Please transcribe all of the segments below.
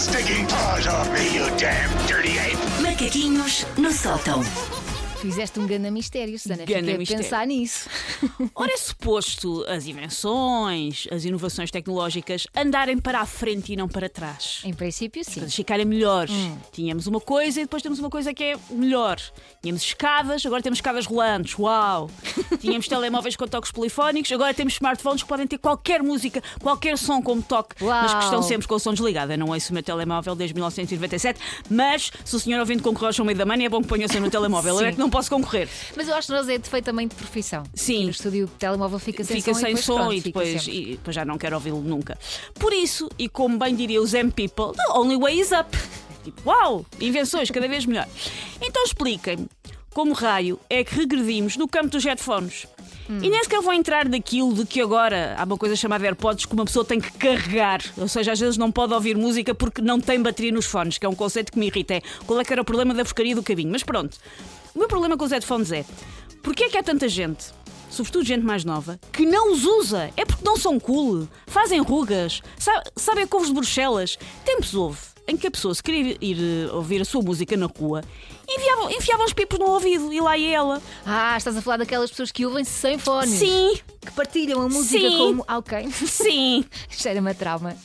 stinking paws off me, you damn dirty ape! Macaquinhos no sótão. Fizeste um grande mistério, Susana. Ganda Fiquei a mistério. pensar nisso. Ora, é suposto as invenções, as inovações tecnológicas andarem para a frente e não para trás. Em princípio, sim. Para ficarem melhores. Tínhamos uma coisa e depois temos uma coisa que é melhor. Tínhamos escadas, agora temos escadas rolantes. Uau! Tínhamos telemóveis com toques polifónicos, agora temos smartphones que podem ter qualquer música, qualquer som como toque, Uau! mas que estão sempre com o som desligado. Eu não ouço o meu telemóvel desde 1997, mas se o senhor ouvinte concorrer ao meio da manhã, é bom que ponha o seu no telemóvel. Eu Sim. é que não posso concorrer. Mas eu acho que nós é defeito também de profissão. Sim. E no estúdio o telemóvel fica sem Fica som sem e depois, som pronto, e fica depois, sempre. e depois já não quero ouvi-lo nunca. Por isso, e como bem diria o Zen People, the only way is up. Tipo, uau! Invenções cada vez melhor. Então expliquem-me como raio é que regredimos no campo dos headphones. E nem sequer vou entrar naquilo de que agora há uma coisa chamada AirPods que uma pessoa tem que carregar. Ou seja, às vezes não pode ouvir música porque não tem bateria nos fones, que é um conceito que me irrita. É qual é que era o problema da porcaria do cabinho. Mas pronto, o meu problema com os headphones é porque é que há tanta gente, sobretudo gente mais nova, que não os usa? É porque não são cool, fazem rugas, sabem couves de Bruxelas. Tempos houve em que a pessoa, se queria ir ouvir a sua música na rua, enfiava os pipos no ouvido e lá ia ela. Ah, estás a falar daquelas pessoas que ouvem sem fones. Sim, Que partilham a música Sim. como. Ah, ok. sim. Cheira-me a trauma.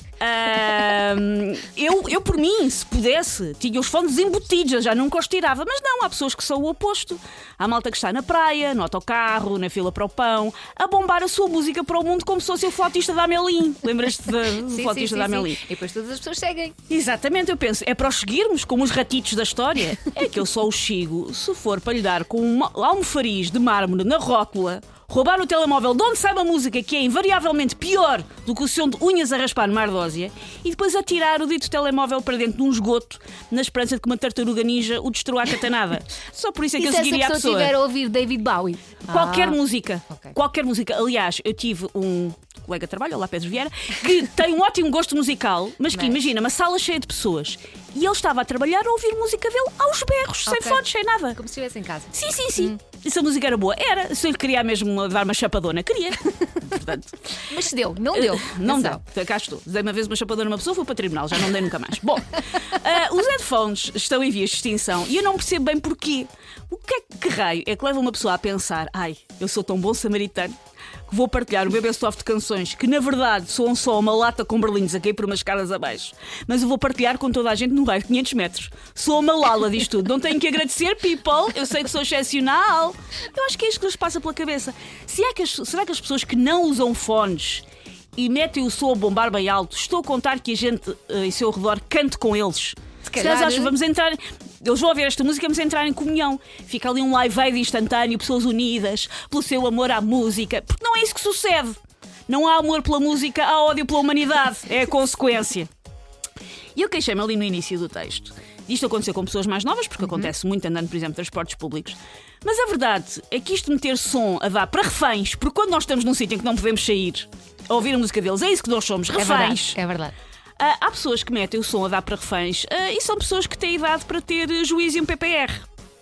Eu, por mim, se pudesse, tinha os fones embutidos, eu já nunca os tirava. Mas não, há pessoas que são o oposto. Há malta que está na praia, no autocarro, na fila para o pão, a bombar a sua música para o mundo como se fosse o flautista da Amélie. Lembras-te do Sim, flautista sim, da sim, Amélie? sim. E depois todas as pessoas seguem. Exatamente, eu penso, é para os seguirmos como os ratitos da história. É que eu só os sigo se for para lhe dar com um almofariz de mármore na rótula, roubar o telemóvel de onde sai uma música que é invariavelmente pior do que o som de unhas a raspar numa ardósia e depois atirar o dito telemóvel para dentro de um esgoto na esperança de que uma tartaruga ninja o destrua à catanada. Só por isso é que E eu se essa seguiria a pessoa pessoa. estiver a ouvir David Bowie? Qualquer Ah, música. ok. Qualquer música. Aliás, eu tive um colega de trabalho, lá Pedro Vieira, que tem um ótimo gosto musical, mas que imagina, uma sala cheia de pessoas e ele estava a trabalhar a ouvir música dele aos berros, sem Ok. fones, sem nada. Como se estivesse em casa. Sim, sim, sim. E se a música era boa? Era. Se eu lhe queria mesmo dar uma chapadona, queria. Portanto, Mas se deu, não deu. não dá. Atenção. Cá estou. Dei uma vez uma chapadona a uma pessoa, fui para o tribunal, já não dei nunca mais. Bom, os headphones estão em vias de extinção e eu não percebo bem porquê. O que raio é que leva uma pessoa a pensar: ai, eu sou tão bom samaritano que vou partilhar o meu best-of de canções que na verdade soam só uma lata com berlindes a cair por umas escadas abaixo, mas eu vou partilhar com toda a gente no raio de 500 metros. Sou uma lala disto tudo. Não tenho que agradecer, people. Eu sei que sou excepcional. Eu acho que é isto que lhes passa pela cabeça. Será que as pessoas que não usam fones e metem o som a bombar bem alto, estou a contar que a gente em seu redor cante com eles? Se calhar- acham, vamos entrar. Eles vão ouvir esta música, vamos entrar em comunhão. Fica ali um live aid instantâneo, pessoas unidas pelo seu amor à música. Porque não é isso que sucede. Não há amor pela música, há ódio pela humanidade. É a consequência. E eu queixei-me ali no início do texto. Isto aconteceu com pessoas mais novas, porque acontece muito andando, por exemplo, em transportes públicos. Mas a verdade é que isto de meter som a dar para reféns, porque quando nós estamos num sítio em que não podemos sair a ouvir a música deles, é isso que nós somos, É reféns. verdade. É verdade. Há pessoas que metem o som a dar para reféns e são pessoas que têm idade para ter juízo e um PPR.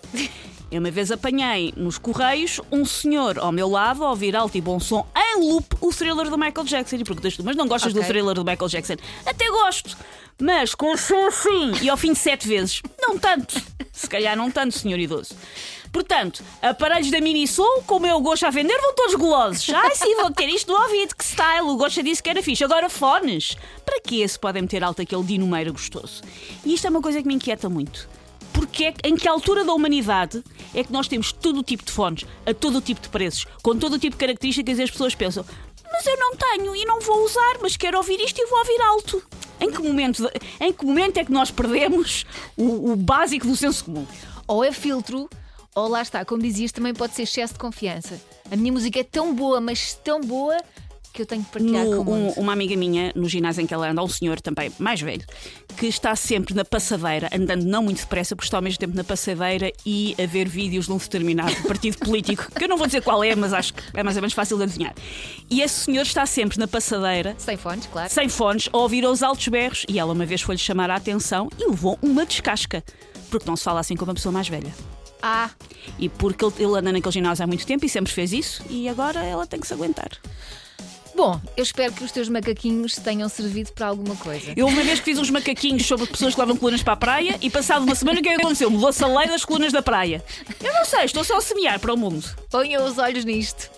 Eu uma vez apanhei nos Correios um senhor ao meu lado a ouvir alto e bom som em loop o Thriller do Michael Jackson. E perguntas tu, mas não gostas Ok. do Thriller do Michael Jackson? Até gosto, mas com o som assim e ao fim de 7 vezes, não tanto. Se calhar não tanto, senhor idoso. Portanto, aparelhos da Minisom, com o meu gosto a vender, vão todos golosos. Ai sim, vou ter isto no ouvido, que style, o gosto disse que era fixe. Agora fones, para que se podem meter alto aquele dinomeiro gostoso? E isto é uma coisa que me inquieta muito. Porque em que altura da humanidade é que nós temos todo o tipo de fones, a todo o tipo de preços, com todo o tipo de características e as pessoas pensam: mas eu não tenho e não vou usar, mas quero ouvir isto e vou ouvir alto. Em que momento é que nós perdemos o básico do senso comum? Ou é filtro, ou lá está, como dizias, também pode ser excesso de confiança. A minha música é tão boa, mas tão boa, que eu tenho que partilhar com o mundo. Uma amiga minha, no ginásio em que ela anda, um senhor também mais velho, que está sempre na passadeira, andando não muito depressa, porque está ao mesmo tempo na passadeira e a ver vídeos de um determinado partido político, que eu não vou dizer qual é, mas acho que é mais ou menos fácil de adivinhar. E esse senhor está sempre na passadeira, Sem fones, claro. sem fones, a ouvir aos altos berros, e ela uma vez foi-lhe chamar a atenção e levou uma descasca, porque não se fala assim com uma pessoa mais velha. Ah, E porque ele anda naquele ginásio há muito tempo e sempre fez isso, e agora ela tem que se aguentar. Bom, eu espero que os teus macaquinhos tenham servido para alguma coisa. Eu uma vez que fiz uns macaquinhos sobre pessoas que levam colunas para a praia e passado uma semana o que é que aconteceu? Mudou-se a lei das colunas da praia. Eu não sei, estou só a semear para o mundo. Ponham os olhos nisto.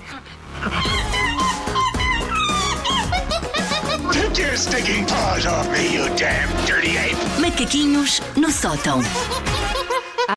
Take your stinking paws off me, you damn dirty ape! Macaquinhos no sótão.